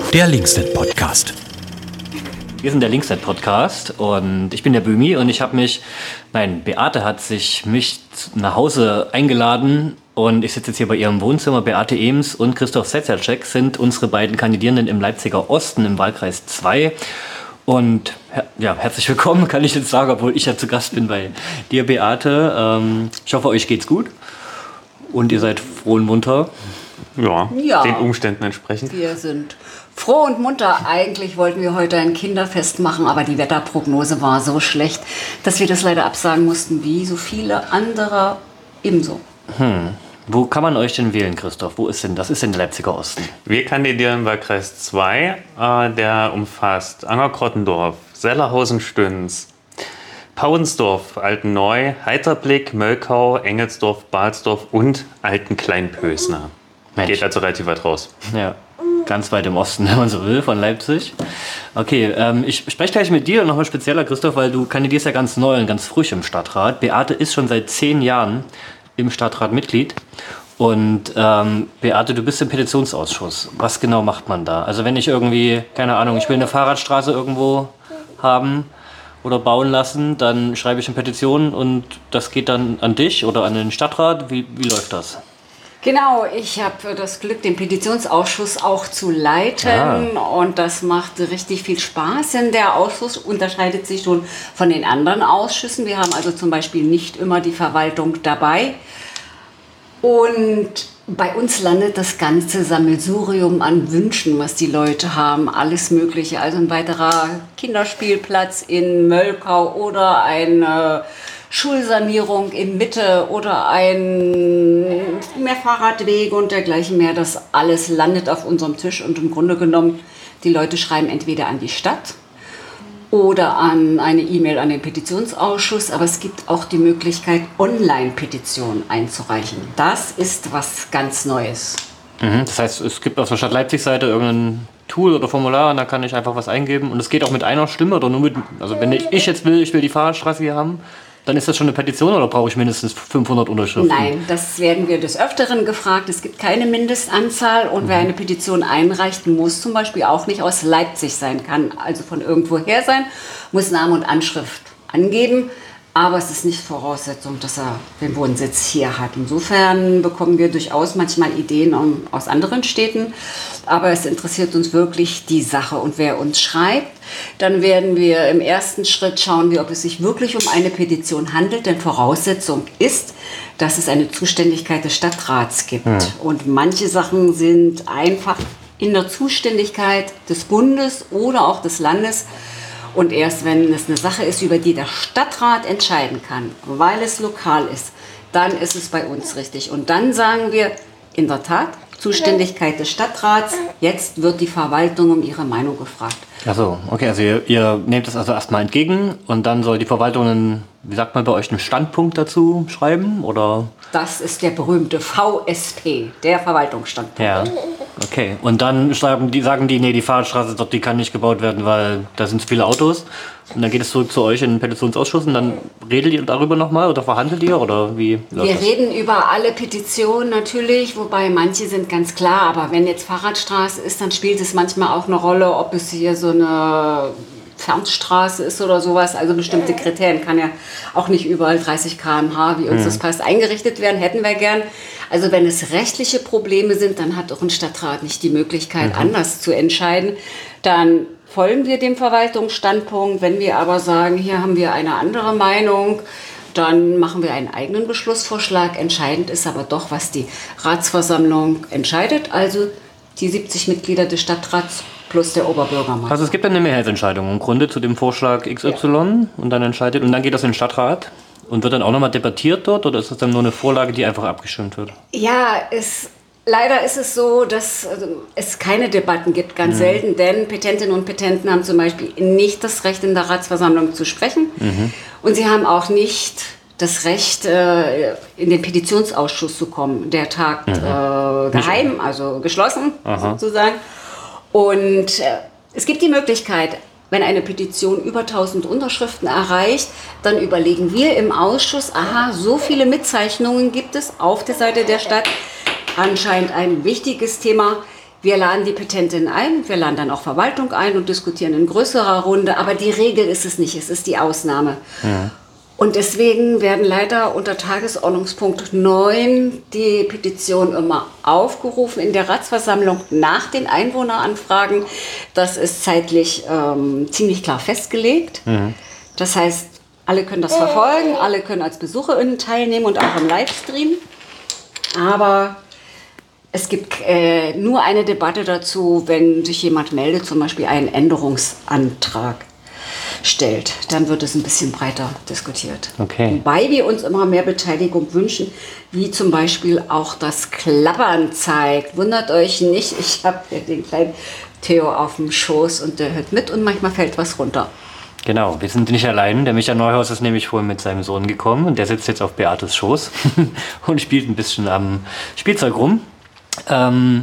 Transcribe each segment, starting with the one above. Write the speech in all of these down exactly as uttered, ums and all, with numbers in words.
Der Linksnet-Podcast. Wir sind der Linksnet-Podcast und ich bin der Böhmi und ich habe mich, nein, Beate hat sich mich nach Hause eingeladen und ich sitze jetzt hier bei ihrem Wohnzimmer. Beate Ehms und Christoph Setzerczek sind unsere beiden Kandidierenden im Leipziger Osten im Wahlkreis zwei. Und ja, herzlich willkommen, kann ich jetzt sagen, obwohl ich ja zu Gast bin bei dir, Beate. Ähm, ich hoffe, euch geht's gut und ihr seid froh und munter. Ja, ja, den Umständen entsprechend. Wir sind froh und munter. Eigentlich wollten wir heute ein Kinderfest machen, aber die Wetterprognose war so schlecht, dass wir das leider absagen mussten, wie so viele andere ebenso. Hm. Wo kann man euch denn wählen, Christoph? Wo ist denn das? Ist denn der Leipziger Osten? Wir kandidieren im Wahlkreis zwei, äh, der umfasst Anger-Krottendorf, Sellerhausen-Stüns, Pauensdorf, Altenneu, Heiterblick, Mölkau, Engelsdorf, Balsdorf und Alten-Kleinpösner. Geht also relativ weit raus. Ja, ganz weit im Osten, wenn man so will, von Leipzig. Okay, ähm, ich spreche gleich mit dir nochmal spezieller, Christoph, weil du kandidierst ja ganz neu und ganz frisch im Stadtrat. Beate ist schon seit zehn Jahren im Stadtrat Mitglied. Und ähm, Beate, du bist im Petitionsausschuss. Was genau macht man da? Also wenn ich irgendwie, keine Ahnung, ich will eine Fahrradstraße irgendwo haben oder bauen lassen, dann schreibe ich eine Petition und das geht dann an dich oder an den Stadtrat. Wie, wie läuft das? Genau, ich habe das Glück, den Petitionsausschuss auch zu leiten ah. und das macht richtig viel Spaß, denn der Ausschuss unterscheidet sich schon von den anderen Ausschüssen. Wir haben also zum Beispiel nicht immer die Verwaltung dabei und bei uns landet das ganze Sammelsurium an Wünschen, was die Leute haben, alles Mögliche. Also ein weiterer Kinderspielplatz in Mölkau oder ein äh, Schulsanierung in Mitte oder ein mehr Fahrradwege und dergleichen mehr. Das alles landet auf unserem Tisch und im Grunde genommen, die Leute schreiben entweder an die Stadt oder an eine E-Mail an den Petitionsausschuss, aber es gibt auch die Möglichkeit, Online-Petitionen einzureichen. Das ist was ganz Neues. Mhm, das heißt, es gibt auf der Stadt Leipzig-Seite irgendein Tool oder Formular und da kann ich einfach was eingeben und es geht auch mit einer Stimme oder nur mit, also wenn ich, ich jetzt will, ich will die Fahrradstraße hier haben, dann ist das schon eine Petition oder brauche ich mindestens fünfhundert Unterschriften? Nein, das werden wir des Öfteren gefragt. Es gibt keine Mindestanzahl und mhm. wer eine Petition einreicht, muss zum Beispiel auch nicht aus Leipzig sein, kann also von irgendwoher sein, muss Name und Anschrift angeben, aber es ist nicht Voraussetzung, dass er den Wohnsitz hier hat. Insofern bekommen wir durchaus manchmal Ideen aus anderen Städten, aber es interessiert uns wirklich die Sache. Und wer uns schreibt, dann werden wir im ersten Schritt schauen, ob es sich wirklich um eine Petition handelt, denn Voraussetzung ist, dass es eine Zuständigkeit des Stadtrats gibt. Hm. Und manche Sachen sind einfach in der Zuständigkeit des Bundes oder auch des Landes. Und erst wenn es eine Sache ist, über die der Stadtrat entscheiden kann, weil es lokal ist, dann ist es bei uns richtig. Und dann sagen wir, in der Tat, Zuständigkeit des Stadtrats, jetzt wird die Verwaltung um ihre Meinung gefragt. Ach so, okay, also ihr, ihr nehmt das also erstmal entgegen und dann soll die Verwaltung einen, wie sagt man bei euch, einen Standpunkt dazu schreiben, oder? Das ist der berühmte V S P, der Verwaltungsstandpunkt. Ja, okay. Und dann sagen die, sagen die, nee, die Fahrradstraße dort, die kann nicht gebaut werden, weil da sind zu viele Autos. Und dann geht es zurück zu euch in den Petitionsausschuss und dann redet ihr darüber nochmal oder verhandelt ihr oder wie läuft Wir das? reden über alle Petitionen natürlich, wobei manche sind ganz klar, aber wenn jetzt Fahrradstraße ist, dann spielt es manchmal auch eine Rolle, ob es hier so eine Fernstraße ist oder sowas, also bestimmte Kriterien, kann ja auch nicht überall dreißig Kilometer pro Stunde, wie uns mhm. das passt, eingerichtet werden, hätten wir gern. Also wenn es rechtliche Probleme sind, dann hat auch ein Stadtrat nicht die Möglichkeit, mhm. anders zu entscheiden. Dann folgen wir dem Verwaltungsstandpunkt. Wenn wir aber sagen, hier haben wir eine andere Meinung, dann machen wir einen eigenen Beschlussvorschlag. Entscheidend ist aber doch, was die Ratsversammlung entscheidet, also die siebzig Mitglieder des Stadtrats plus der Oberbürgermeister. Also es gibt eine Mehrheitsentscheidung im Grunde zu dem Vorschlag X Y ja. und dann entscheidet und dann geht das in den Stadtrat und wird dann auch nochmal debattiert dort oder ist das dann nur eine Vorlage, die einfach abgestimmt wird? Ja, es, leider ist es so, dass also, es keine Debatten gibt, ganz mhm. selten, denn Petentinnen und Petenten haben zum Beispiel nicht das Recht, in der Ratsversammlung zu sprechen mhm. und sie haben auch nicht das Recht, äh, in den Petitionsausschuss zu kommen. Der tagt mhm. äh, geheim, also geschlossen Aha. sozusagen. Und äh, es gibt die Möglichkeit, wenn eine Petition über tausend Unterschriften erreicht, dann überlegen wir im Ausschuss, aha, so viele Mitzeichnungen gibt es auf der Seite der Stadt, anscheinend ein wichtiges Thema. Wir laden die Petentin ein, wir laden dann auch Verwaltung ein und diskutieren in größerer Runde, aber die Regel ist es nicht, es ist die Ausnahme. Ja. Und deswegen werden leider unter Tagesordnungspunkt neun die Petitionen immer aufgerufen in der Ratsversammlung nach den Einwohneranfragen. Das ist zeitlich ähm, ziemlich klar festgelegt. Mhm. Das heißt, alle können das verfolgen, alle können als BesucherInnen teilnehmen und auch im Livestream. Aber es gibt äh, nur eine Debatte dazu, wenn sich jemand meldet, zum Beispiel einen Änderungsantrag stellt. Dann wird es ein bisschen breiter diskutiert. Okay. Wobei wir uns immer mehr Beteiligung wünschen, wie zum Beispiel auch das Klappern zeigt. Wundert euch nicht, ich habe hier den kleinen Theo auf dem Schoß und der hört mit und manchmal fällt was runter. Genau, wir sind nicht allein. Der Micha Neuhaus ist nämlich vorhin mit seinem Sohn gekommen und der sitzt jetzt auf Beates Schoß und spielt ein bisschen am Spielzeug rum. Ähm,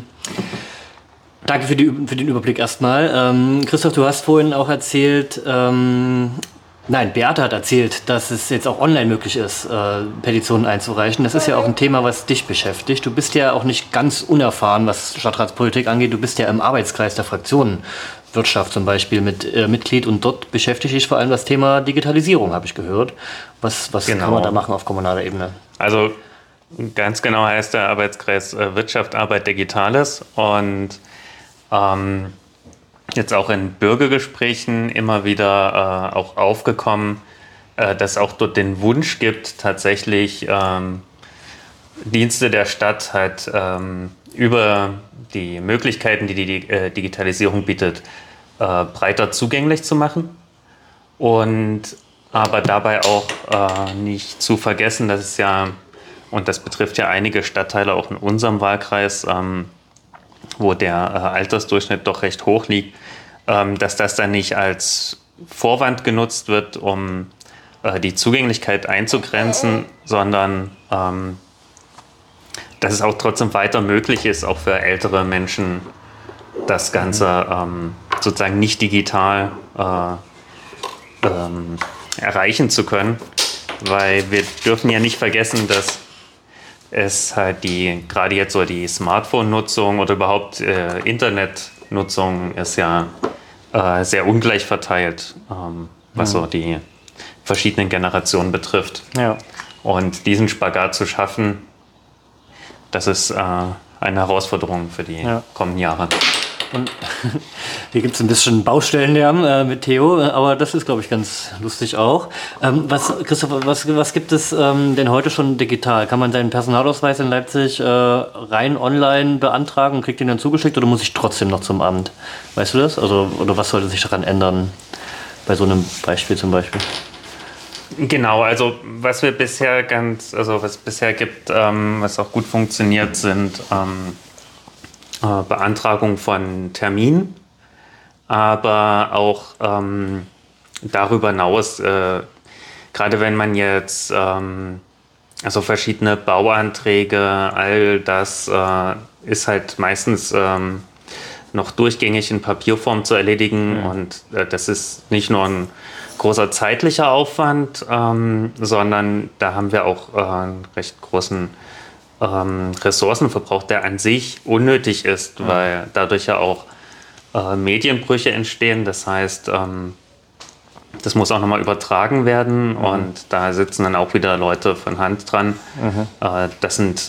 danke für, die, für den Überblick erstmal. Ähm, Christoph, du hast vorhin auch erzählt, ähm, nein, Beate hat erzählt, dass es jetzt auch online möglich ist, äh, Petitionen einzureichen. Das ist ja auch ein Thema, was dich beschäftigt. Du bist ja auch nicht ganz unerfahren, was Stadtratspolitik angeht. Du bist ja im Arbeitskreis der Fraktionen Wirtschaft zum Beispiel mit äh, Mitglied und dort beschäftigt dich vor allem das Thema Digitalisierung, habe ich gehört. Was, was genau. kann man da machen auf kommunaler Ebene? Also ganz genau heißt der Arbeitskreis äh, Wirtschaft, Arbeit, Digitales und ähm, jetzt auch in Bürgergesprächen immer wieder äh, auch aufgekommen, äh, dass es auch dort den Wunsch gibt, tatsächlich ähm, Dienste der Stadt halt ähm, über die Möglichkeiten, die die äh, Digitalisierung bietet, äh, breiter zugänglich zu machen und aber dabei auch äh, nicht zu vergessen, dass es ja, und das betrifft ja einige Stadtteile auch in unserem Wahlkreis, ähm, wo der äh, Altersdurchschnitt doch recht hoch liegt, ähm, dass das dann nicht als Vorwand genutzt wird, um äh, die Zugänglichkeit einzugrenzen, sondern ähm, dass es auch trotzdem weiter möglich ist, auch für ältere Menschen das Ganze ähm, sozusagen nicht digital äh, ähm, erreichen zu können. Weil wir dürfen ja nicht vergessen, dass es halt die, gerade jetzt so die Smartphone-Nutzung oder überhaupt äh, Internetnutzung ist ja äh, sehr ungleich verteilt, ähm, was mhm. so die verschiedenen Generationen betrifft. Ja. Und diesen Spagat zu schaffen, das ist äh, eine Herausforderung für die ja. kommenden Jahre. Und hier gibt es ein bisschen Baustellenlärm äh, mit Theo, aber das ist, glaube ich, ganz lustig auch. Ähm, was, Christoph, was, was gibt es ähm, denn heute schon digital? Kann man seinen Personalausweis in Leipzig äh, rein online beantragen und kriegt den dann zugeschickt oder muss ich trotzdem noch zum Amt? Weißt du das? Also, oder was sollte sich daran ändern? Bei so einem Beispiel zum Beispiel. Genau, also was wir bisher ganz, also was es bisher gibt, ähm, was auch gut funktioniert, sind ähm, äh, Beantragung von Terminen, aber auch ähm, darüber hinaus, äh, gerade wenn man jetzt ähm, also verschiedene Bauanträge, all das äh, ist halt meistens ähm, noch durchgängig in Papierform zu erledigen mhm. und äh, das ist nicht nur ein großer zeitlicher Aufwand, ähm, sondern da haben wir auch äh, einen recht großen ähm, Ressourcenverbrauch, der an sich unnötig ist, ja. weil dadurch ja auch äh, Medienbrüche entstehen. Das heißt, ähm, das muss auch nochmal übertragen werden mhm. und da sitzen dann auch wieder Leute von Hand dran. Mhm. Äh, das sind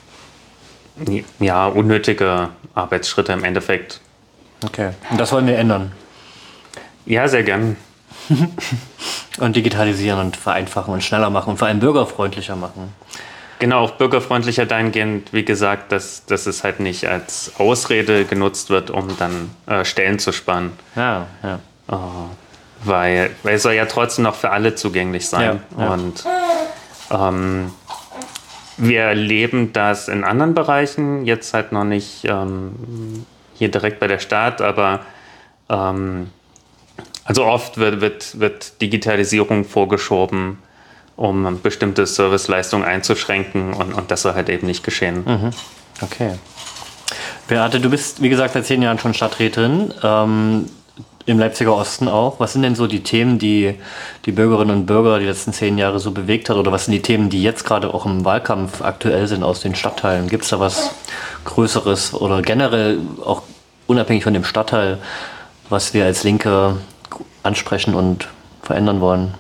ja unnötige Arbeitsschritte im Endeffekt. Okay, und das wollen wir ändern? Ja, sehr gern. Und digitalisieren und vereinfachen und schneller machen und vor allem bürgerfreundlicher machen. Genau, auch bürgerfreundlicher dahingehend, wie gesagt, dass, dass es halt nicht als Ausrede genutzt wird, um dann äh, Stellen zu sparen. Ja, ja. Äh, weil, weil es soll ja trotzdem noch für alle zugänglich sein. Ja, ja. Und ähm, wir erleben das in anderen Bereichen, jetzt halt noch nicht ähm, hier direkt bei der Stadt, aber ähm, also oft wird, wird, wird Digitalisierung vorgeschoben, um bestimmte Serviceleistungen einzuschränken und, und das soll halt eben nicht geschehen. Mhm. Okay. Beate, du bist, wie gesagt, seit zehn Jahren schon Stadträtin. Ähm, im Leipziger Osten auch. Was sind denn so die Themen, die die Bürgerinnen und Bürger die letzten zehn Jahre so bewegt hat? Oder was sind die Themen, die jetzt gerade auch im Wahlkampf aktuell sind aus den Stadtteilen? Gibt es da was Größeres oder generell auch unabhängig von dem Stadtteil, was wir als Linke ansprechen und verändern wollen?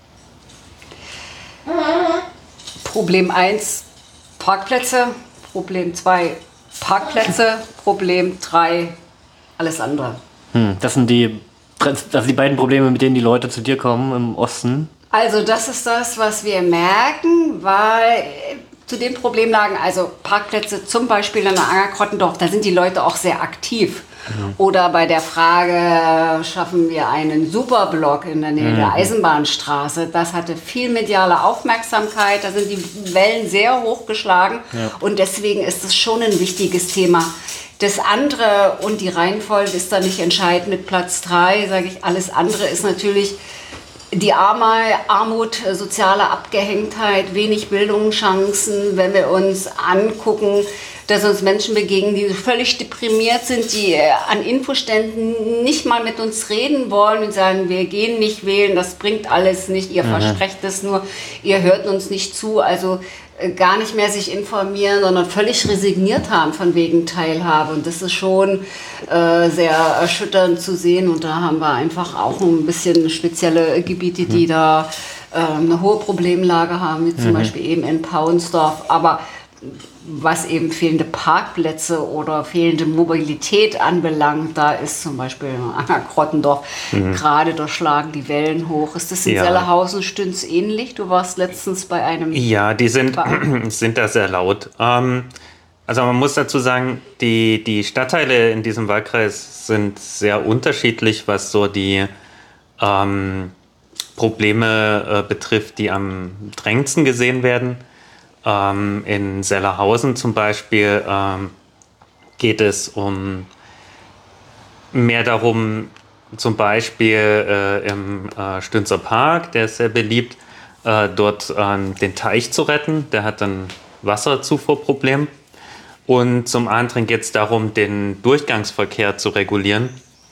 Problem eins, Parkplätze. Problem zwei, Parkplätze. Problem drei, alles andere. Hm, das sind die, das sind die beiden Probleme, mit denen die Leute zu dir kommen im Osten. Also das ist das, was wir merken, weil zu den Problemlagen, also Parkplätze zum Beispiel in der Anger-Krottendorf, da sind die Leute auch sehr aktiv. Mhm. Oder bei der Frage, schaffen wir einen Superblock in der Nähe mhm. der Eisenbahnstraße, das hatte viel mediale Aufmerksamkeit, da sind die Wellen sehr hoch geschlagen ja. und deswegen ist es schon ein wichtiges Thema. Das andere und die Reihenfolge ist da nicht entscheidend mit Platz drei, sage ich, alles andere ist natürlich die Armut, soziale Abgehängtheit, wenig Bildungschancen, wenn wir uns angucken, dass uns Menschen begegnen, die völlig deprimiert sind, die an Infoständen nicht mal mit uns reden wollen und sagen, wir gehen nicht wählen, das bringt alles nicht, ihr mhm. versprecht es nur, ihr hört uns nicht zu, also gar nicht mehr sich informieren, sondern völlig resigniert haben von wegen Teilhabe. Und das ist schon äh, sehr erschütternd zu sehen. Und da haben wir einfach auch ein bisschen spezielle Gebiete, die mhm. da äh, eine hohe Problemlage haben, wie zum mhm. Beispiel eben in Paunsdorf. Aber was eben fehlende Parkplätze oder fehlende Mobilität anbelangt, da ist zum Beispiel Anger-Krottendorf mhm. gerade, da schlagen die Wellen hoch. Ist das in ja. Sellerhausen, Stüns ähnlich? Du warst letztens bei einem... Ja, die sind, sind da sehr laut. Ähm, also man muss dazu sagen, die, die Stadtteile in diesem Wahlkreis sind sehr unterschiedlich, was so die ähm, Probleme äh, betrifft, die am drängendsten gesehen werden. Ähm, in Sellerhausen zum Beispiel ähm, geht es um mehr darum, zum Beispiel äh, im äh, Stünzer Park, der ist sehr beliebt, äh, dort äh, den Teich zu retten. Der hat ein Wasserzufuhrproblem. Und zum anderen geht es darum, den Durchgangsverkehr zu regulieren,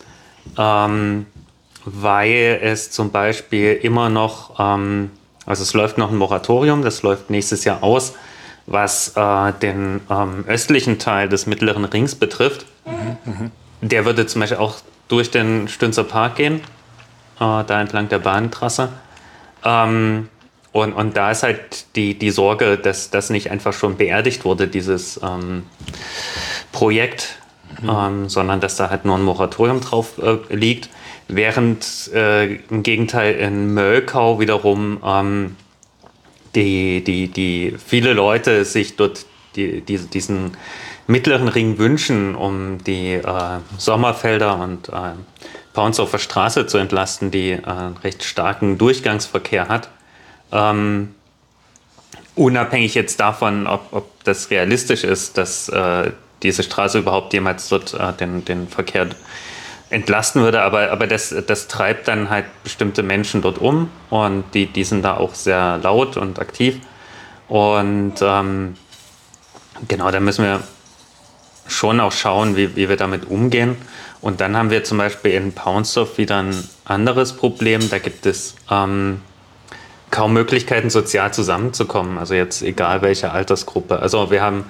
ähm, weil es zum Beispiel immer noch... Ähm, Also es läuft noch ein Moratorium, das läuft nächstes Jahr aus, was äh, den ähm, östlichen Teil des Mittleren Rings betrifft. Mhm, Der würde zum Beispiel auch durch den Stünzer Park gehen, äh, da entlang der Bahntrasse. Ähm, und, und da ist halt die, die Sorge, dass das nicht einfach schon beerdigt wurde, dieses ähm, Projekt, mhm. ähm, sondern dass da halt nur ein Moratorium drauf äh, liegt. Während äh, im Gegenteil in Mölkau wiederum ähm, die, die, die viele Leute sich dort die, die, diesen mittleren Ring wünschen, um die äh, Sommerfelder und äh, Paunsdorfer Straße zu entlasten, die äh, einen recht starken Durchgangsverkehr hat. Ähm, unabhängig jetzt davon, ob, ob das realistisch ist, dass äh, diese Straße überhaupt jemals dort äh, den, den Verkehr entlasten würde, aber, aber das, das treibt dann halt bestimmte Menschen dort um und die, die sind da auch sehr laut und aktiv und ähm, genau, da müssen wir schon auch schauen, wie, wie wir damit umgehen. Und dann haben wir zum Beispiel in Paunsdorf wieder ein anderes Problem, da gibt es ähm, kaum Möglichkeiten, sozial zusammenzukommen, also jetzt egal welche Altersgruppe. Also wir haben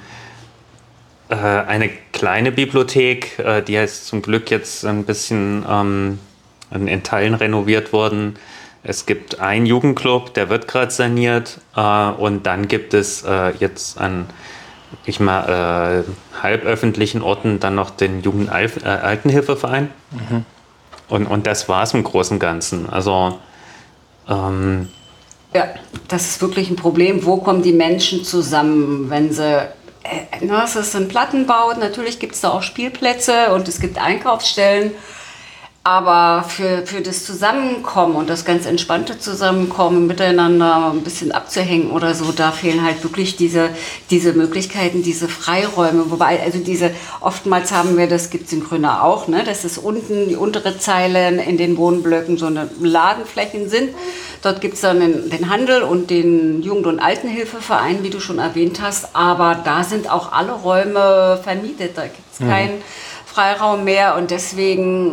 eine kleine Bibliothek, die ist zum Glück jetzt ein bisschen ähm, in Teilen renoviert worden. Es gibt einen Jugendclub, der wird gerade saniert. Äh, und dann gibt es äh, jetzt an ich mal, äh, halböffentlichen Orten dann noch den Jugendaltenhilfeverein. Mhm. Und, und das war es im Großen und Ganzen. Also ähm, ja, das ist wirklich ein Problem. Wo kommen die Menschen zusammen, wenn sie... Es ist ein Plattenbau, natürlich gibt es da auch Spielplätze und es gibt Einkaufsstellen, aber für, für das Zusammenkommen und das ganz entspannte Zusammenkommen, miteinander ein bisschen abzuhängen oder so, da fehlen halt wirklich diese, diese Möglichkeiten, diese Freiräume, wobei, also diese, oftmals haben wir, das gibt es in Grünau auch, ne, dass es unten, die untere Zeile in den Wohnblöcken so eine Ladenflächen sind. Dort gibt es dann den, den Handel und den Jugend- und Altenhilfeverein, wie du schon erwähnt hast. Aber da sind auch alle Räume vermietet. Da gibt es mhm. keinen Freiraum mehr. Und deswegen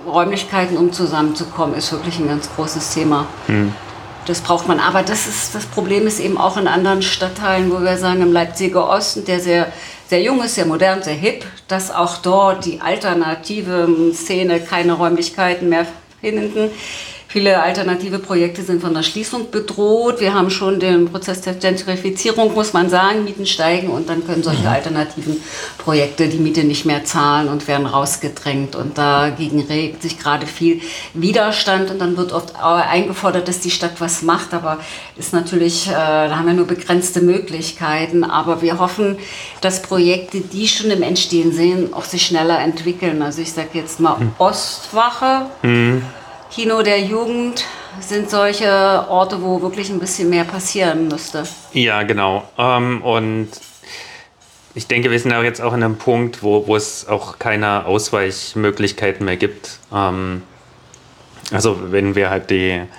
Räumlichkeiten, um zusammenzukommen, ist wirklich ein ganz großes Thema. Hm. Das braucht man. Aber das, ist, das Problem ist eben auch in anderen Stadtteilen, wo wir sagen, im Leipziger Osten, der sehr, sehr jung ist, sehr modern, sehr hip, dass auch dort die alternative Szene keine Räumlichkeiten mehr finden. Viele alternative Projekte sind von der Schließung bedroht. Wir haben schon den Prozess der Gentrifizierung, muss man sagen. Mieten steigen und dann können solche alternativen Projekte die Miete nicht mehr zahlen und werden rausgedrängt. Und dagegen regt sich gerade viel Widerstand. Und dann wird oft eingefordert, dass die Stadt was macht. Aber ist natürlich, äh, da haben wir nur begrenzte Möglichkeiten. Aber wir hoffen, dass Projekte, die schon im Entstehen sind, auch sich schneller entwickeln. Also ich sage jetzt mal hm. Ostwache. Hm. Kino der Jugend sind solche Orte, wo wirklich ein bisschen mehr passieren müsste. Ja, genau. Ähm, und ich denke, wir sind auch jetzt auch an einem Punkt, wo, wo es auch keine Ausweichmöglichkeiten mehr gibt. Ähm, also wenn wir halt die äh,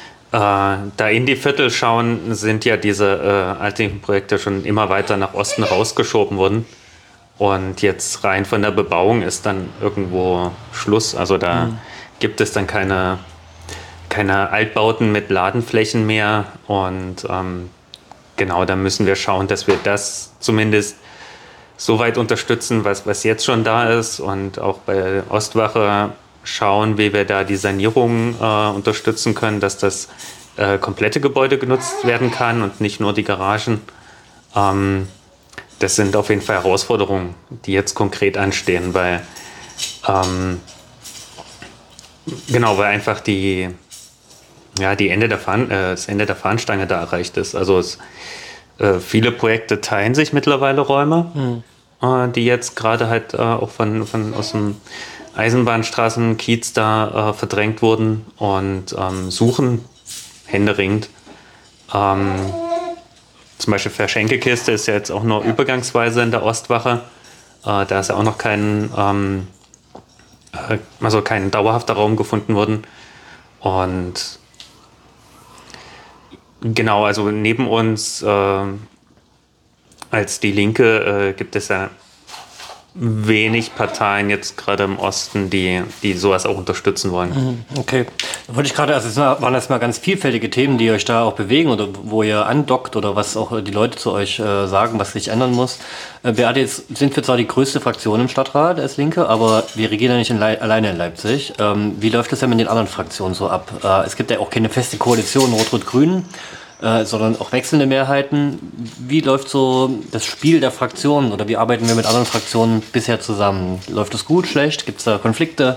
da in die Viertel schauen, sind ja diese äh, alten Projekte schon immer weiter nach Osten rausgeschoben worden. Und jetzt rein von der Bebauung ist dann irgendwo Schluss. Also da mhm. gibt es dann keine, keine Altbauten mit Ladenflächen mehr. Und ähm, genau, da müssen wir schauen, dass wir das zumindest so weit unterstützen, was, was jetzt schon da ist. Und auch bei Ostwache schauen, wie wir da die Sanierung äh, unterstützen können, dass das äh, komplette Gebäude genutzt werden kann und nicht nur die Garagen. Ähm, das sind auf jeden Fall Herausforderungen, die jetzt konkret anstehen, weil ähm, Genau, weil einfach die, ja, die Ende der Fahn, äh, das Ende der Fahnenstange da erreicht ist. Also es, äh, viele Projekte teilen sich mittlerweile Räume, mhm. äh, die jetzt gerade halt äh, auch von, von aus dem Eisenbahnstraßen, Kiez da äh, verdrängt wurden und ähm, suchen händeringend. Ähm, zum Beispiel Verschenkekiste ist ja jetzt auch nur übergangsweise in der Ostwache. Äh, da ist ja auch noch kein... Ähm, also kein dauerhafter Raum gefunden worden. Und genau, also neben uns äh, als die Linke äh, gibt es ja wenig Parteien jetzt gerade im Osten, die, die sowas auch unterstützen wollen. Okay, da wollte ich gerade, also es waren jetzt mal ganz vielfältige Themen, die euch da auch bewegen oder wo ihr andockt oder was auch die Leute zu euch äh, sagen, was sich ändern muss. Äh, Beate, jetzt sind wir zwar die größte Fraktion im Stadtrat als Linke, aber wir regieren ja nicht in Le- alleine in Leipzig. Ähm, wie läuft das denn mit den anderen Fraktionen so ab? Äh, es gibt ja auch keine feste Koalition Rot-Rot-Grün. Äh, sondern auch wechselnde Mehrheiten. Wie läuft so das Spiel der Fraktionen oder wie arbeiten wir mit anderen Fraktionen bisher zusammen? Läuft das gut, schlecht? Gibt es da Konflikte?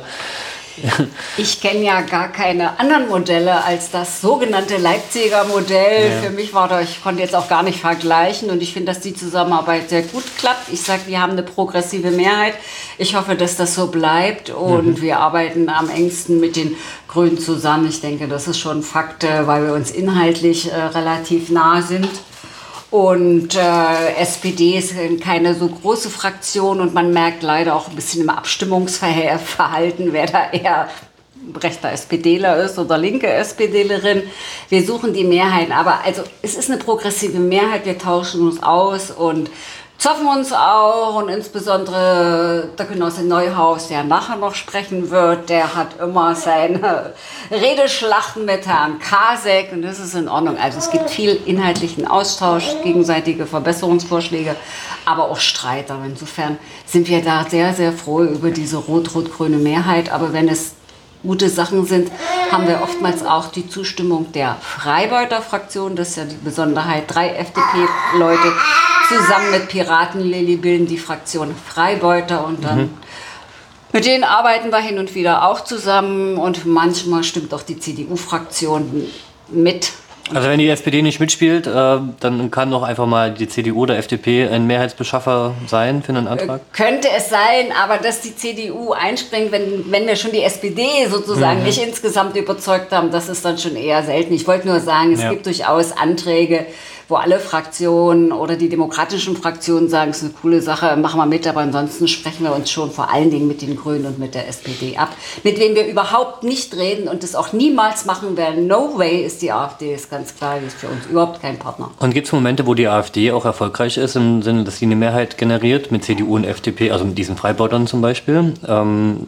Ich kenne ja gar keine anderen Modelle als das sogenannte Leipziger Modell. Ja. Für mich war das, ich konnte jetzt auch gar nicht vergleichen und ich finde, dass die Zusammenarbeit sehr gut klappt. Ich sage, wir haben eine progressive Mehrheit. Ich hoffe, dass das so bleibt und mhm. wir arbeiten am engsten mit den Grünen zusammen. Ich denke, das ist schon ein Fakt, weil wir uns inhaltlich äh, relativ nah sind. Und äh, S P D ist keine so große Fraktion und man merkt leider auch ein bisschen im Abstimmungsverhalten, wer da eher rechter SPDler ist oder linke SPDlerin. Wir suchen die Mehrheiten, aber also es ist eine progressive Mehrheit, wir tauschen uns aus und zoffen uns auch und insbesondere der Genosse Neuhaus, der nachher noch sprechen wird, der hat immer seine Redeschlachten mit Herrn Kasek und das ist in Ordnung. Also es gibt viel inhaltlichen Austausch, gegenseitige Verbesserungsvorschläge, aber auch Streit. Aber insofern sind wir da sehr, sehr froh über diese rot-rot-grüne Mehrheit. Aber wenn es gute Sachen sind, haben wir oftmals auch die Zustimmung der Freibeuter Fraktion. Das ist ja die Besonderheit. Drei F D P-Leute zusammen mit Piraten Lilly bilden die Fraktion Freibeuter und dann mhm. mit denen arbeiten wir hin und wieder auch zusammen und manchmal stimmt auch die C D U-Fraktion mit. Also wenn die S P D nicht mitspielt, äh, dann kann doch einfach mal die C D U oder F D P ein Mehrheitsbeschaffer sein für einen Antrag? Äh, könnte es sein, aber dass die C D U einspringt, wenn, wenn wir schon die S P D sozusagen mhm. nicht insgesamt überzeugt haben, das ist dann schon eher selten. Ich wollte nur sagen, es ja. gibt durchaus Anträge, wo alle Fraktionen oder die demokratischen Fraktionen sagen, es ist eine coole Sache, machen wir mit, aber ansonsten sprechen wir uns schon vor allen Dingen mit den Grünen und mit der S P D ab, mit wem wir überhaupt nicht reden und das auch niemals machen werden. No way ist die AfD, ist ganz klar, die ist für uns überhaupt kein Partner. Und gibt es Momente, wo die AfD auch erfolgreich ist, im Sinne, dass sie eine Mehrheit generiert mit C D U und F D P, also mit diesen Freibeutern zum Beispiel? Ähm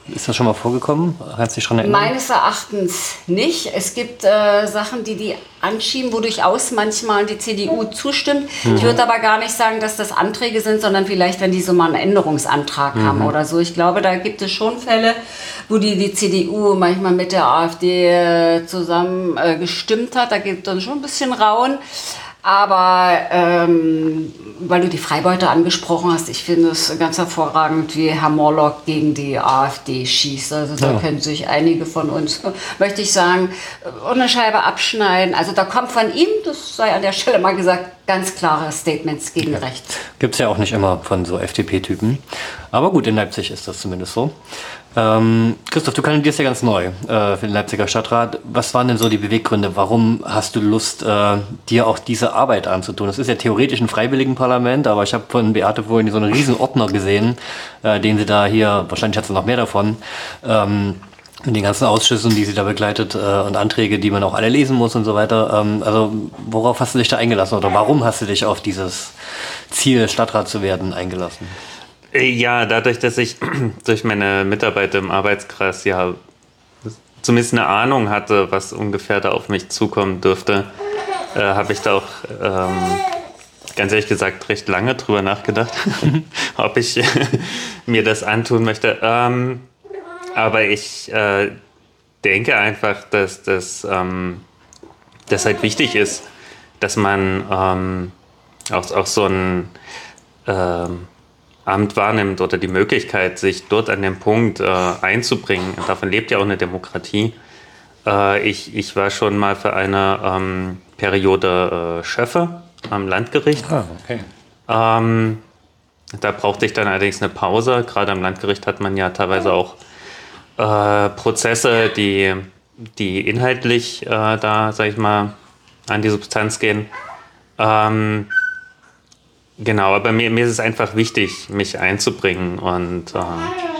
Ist das schon mal vorgekommen? Kannst du dich daran erinnern? Meines Erachtens nicht. Es gibt äh, Sachen, die die anschieben, wo durchaus manchmal die C D U zustimmt. Mhm. Ich würde aber gar nicht sagen, dass das Anträge sind, sondern vielleicht, wenn die so mal einen Änderungsantrag mhm. haben oder so. Ich glaube, da gibt es schon Fälle, wo die, die C D U manchmal mit der AfD zusammen äh, gestimmt hat. Da gibt es dann schon ein bisschen Rauen. Aber ähm, weil du die Freibeuter angesprochen hast, ich finde es ganz hervorragend, wie Herr Morlock gegen die AfD schießt. Also da ja. können sich einige von uns, möchte ich sagen, eine Scheibe abschneiden. Also da kommt von ihm, das sei an der Stelle mal gesagt, ganz klare Statements gegen ja. rechts. Gibt es ja auch nicht immer von so F D P-Typen. Aber gut, in Leipzig ist das zumindest so. Ähm, Christoph, du kandidierst ja ganz neu äh, für den Leipziger Stadtrat. Was waren denn so die Beweggründe? Warum hast du Lust, äh, dir auch diese Arbeit anzutun? Das ist ja theoretisch ein Freiwilligenparlament, aber ich habe von Beate vorhin so einen riesen Ordner gesehen, äh, den sie da hier, wahrscheinlich hat sie noch mehr davon, ähm, mit den ganzen Ausschüssen, die sie da begleitet äh, und Anträge, die man auch alle lesen muss und so weiter. Ähm, also worauf hast du dich da eingelassen oder warum hast du dich auf dieses Ziel, Stadtrat zu werden, eingelassen? Ja, dadurch, dass ich durch meine Mitarbeit im Arbeitskreis ja zumindest eine Ahnung hatte, was ungefähr da auf mich zukommen dürfte, äh, habe ich da auch ähm, ganz ehrlich gesagt recht lange drüber nachgedacht, ob ich mir das antun möchte. Ähm, aber ich äh, denke einfach, dass das ähm, dass halt wichtig ist, dass man ähm, auch, auch so ein ähm, Amt wahrnimmt oder die Möglichkeit, sich dort an dem Punkt äh, einzubringen. Davon lebt ja auch eine Demokratie. Äh, ich, ich war schon mal für eine ähm, Periode äh, Schöffe am Landgericht. Ah, okay. Ähm, da brauchte ich dann allerdings eine Pause. Gerade am Landgericht hat man ja teilweise auch äh, Prozesse, die, die inhaltlich äh, da, sag ich mal, an die Substanz gehen. Ähm, Genau, aber mir, mir ist es einfach wichtig, mich einzubringen und äh,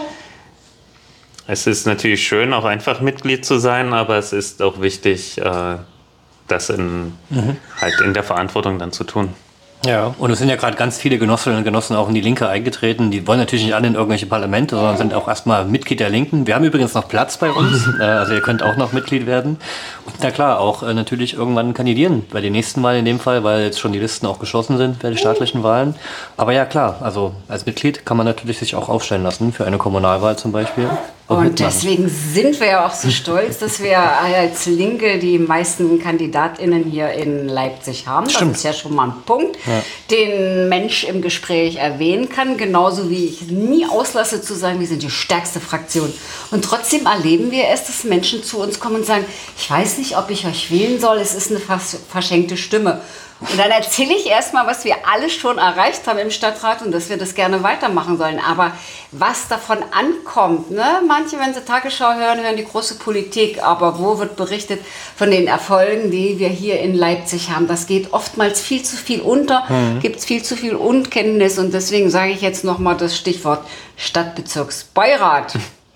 es ist natürlich schön, auch einfach Mitglied zu sein, aber es ist auch wichtig, äh, das in, mhm. halt in der Verantwortung dann zu tun. Ja, und es sind ja gerade ganz viele Genossinnen und Genossen auch in die Linke eingetreten. Die wollen natürlich nicht alle in irgendwelche Parlamente, sondern sind auch erstmal Mitglied der Linken. Wir haben übrigens noch Platz bei uns, also ihr könnt auch noch Mitglied werden. Und na klar, auch äh, natürlich irgendwann kandidieren, bei den nächsten Wahlen in dem Fall, weil jetzt schon die Listen auch geschlossen sind für die staatlichen Wahlen. Aber ja klar, also als Mitglied kann man natürlich sich auch aufstellen lassen, für eine Kommunalwahl zum Beispiel. Und, und deswegen sind wir ja auch so stolz, dass wir als Linke die meisten KandidatInnen hier in Leipzig haben. Stimmt. Das ist ja schon mal ein Punkt, ja. den Mensch im Gespräch erwähnen kann. Genauso wie ich nie auslasse zu sagen, wir sind die stärkste Fraktion. Und trotzdem erleben wir es, dass Menschen zu uns kommen und sagen, ich weiß nicht, ob ich euch wählen soll, es ist eine vers- verschenkte Stimme. Und dann erzähle ich erstmal, was wir alle schon erreicht haben im Stadtrat und dass wir das gerne weitermachen sollen. Aber was davon ankommt, ne? Manche, wenn sie Tagesschau hören, hören die große Politik. Aber wo wird berichtet von den Erfolgen, die wir hier in Leipzig haben? Das geht oftmals viel zu viel unter, mhm. gibt es viel zu viel Unkenntnis. Und deswegen sage ich jetzt nochmal das Stichwort Stadtbezirksbeirat.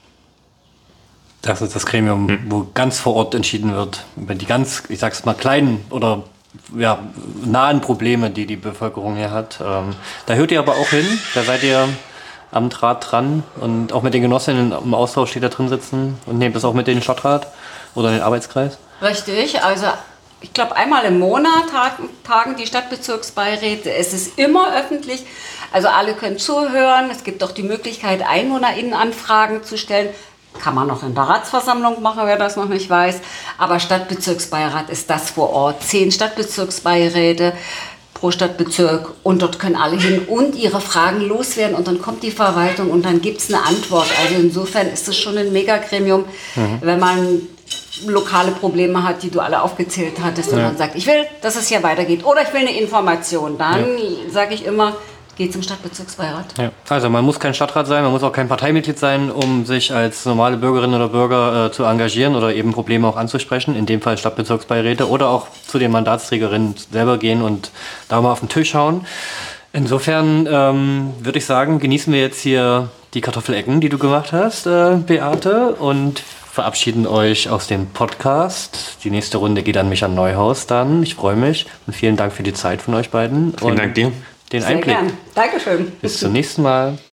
Das ist das Gremium, mhm. wo ganz vor Ort entschieden wird, über die ganz, ich sag's mal, kleinen oder ja, nahen Probleme, die die Bevölkerung hier hat. Ähm, da hört ihr aber auch hin, da seid ihr am Draht dran und auch mit den Genossinnen im Austausch, die da drin sitzen und nehmt das auch mit in den Stadtrat oder in den Arbeitskreis? Richtig, also ich glaube einmal im Monat tagen die Stadtbezirksbeiräte, es ist immer öffentlich, also alle können zuhören, es gibt auch die Möglichkeit, EinwohnerInnen-Anfragen zu stellen. Kann man noch in der Ratsversammlung machen, wer das noch nicht weiß. Aber Stadtbezirksbeirat ist das vor Ort. Zehn Stadtbezirksbeiräte pro Stadtbezirk und dort können alle hin und ihre Fragen loswerden und dann kommt die Verwaltung und dann gibt es eine Antwort. Also insofern ist es schon ein Megagremium, mhm. wenn man lokale Probleme hat, die du alle aufgezählt hattest ja. und dann sagt, ich will, dass es hier weitergeht oder ich will eine Information. Dann ja. sage ich immer, geht zum Stadtbezirksbeirat. Ja. Also man muss kein Stadtrat sein, man muss auch kein Parteimitglied sein, um sich als normale Bürgerin oder Bürger äh, zu engagieren oder eben Probleme auch anzusprechen, in dem Fall Stadtbezirksbeiräte oder auch zu den Mandatsträgerinnen selber gehen und da mal auf den Tisch hauen. Insofern ähm, würde ich sagen, genießen wir jetzt hier die Kartoffelecken, die du gemacht hast, äh, Beate, und verabschieden euch aus dem Podcast. Die nächste Runde geht an mich an Neuhaus dann. Ich freue mich und vielen Dank für die Zeit von euch beiden. Vielen und Dank dir. Den Sehr Einblick. gern. Dankeschön. Bis zum nächsten Mal.